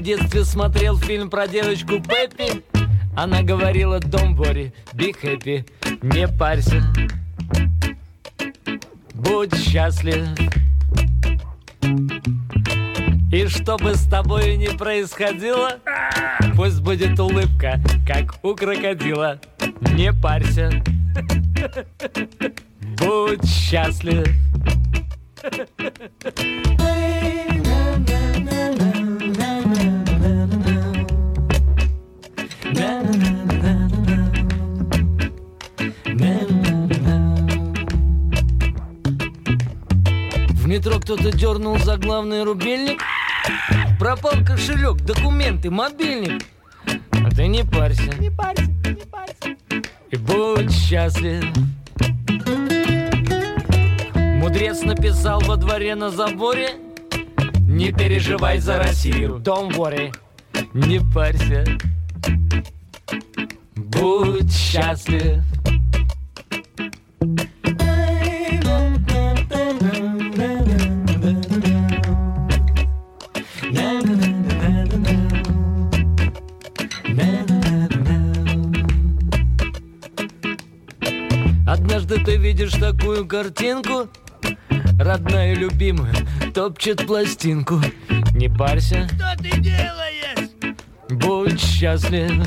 в детстве смотрел фильм про девочку Пеппи. Она говорила: don't worry, be happy, не парься, будь счастлив. И что бы с тобой ни происходило, пусть будет улыбка, как у крокодила. Не парься, будь счастлив. В метро кто-то дернул за главный рубильник. Пропал кошелек, документы, мобильник. А ты не парься, Не парься, не парься. и будь счастлив. Мудрец написал во дворе на заборе: не переживай за Россию, don't worry, не парься, будь счастлив. Однажды ты видишь такую картинку: родная любимая топчет пластинку. Не парься, Что ты делаешь? будь счастлив.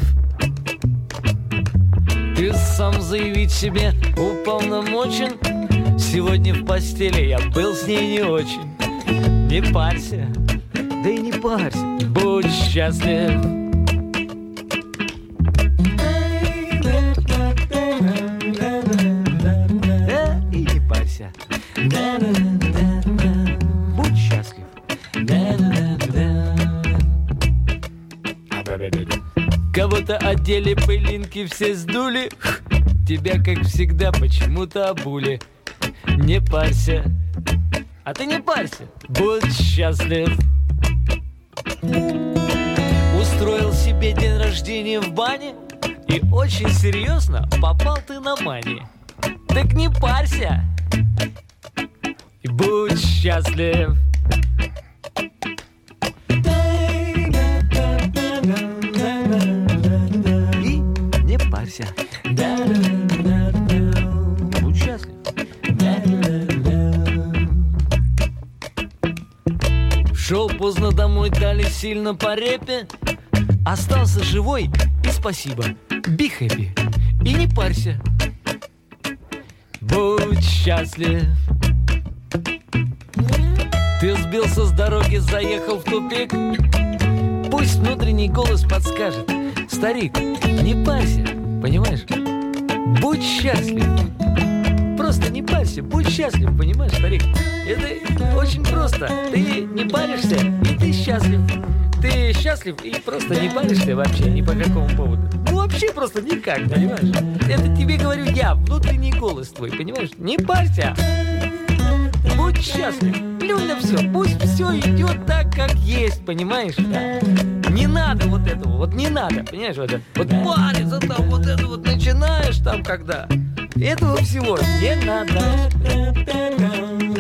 Ты сам заявить себе уполномочен: сегодня в постели я был с ней не очень. Не парься, да и не парься, будь счастлив. И не парься, будь счастлив. Кого-то одели, пылинки все сдули, тебя, как всегда, почему-то обули. Не парься, а ты не парься, будь счастлив. Устроил себе день рождения в бане, и очень серьезно попал ты на мани. Так не парься и будь счастлив. И не парься, будь счастлив. Шел поздно домой, дали сильно по репе. Остался живой и спасибо, be happy, и не парься, будь счастлив. Ты сбился с дороги, заехал в тупик. Пусть внутренний голос подскажет: старик, не парься, понимаешь? Будь счастлив. Просто не парься, будь счастлив, понимаешь, старик? Это очень просто. Ты не паришься, и ты счастлив. Ты счастлив и просто не паришься вообще ни по какому поводу. Ну вообще просто никак, понимаешь? Это тебе говорю я, внутренний голос твой, понимаешь? Не парься, будь счастлив. Плюнь на все, пусть все идет так, как есть, понимаешь? Да. Не надо вот этого, вот не надо, понимаешь? Вот париться там, вот это вот начинаешь там, когда... Этого всего не надо.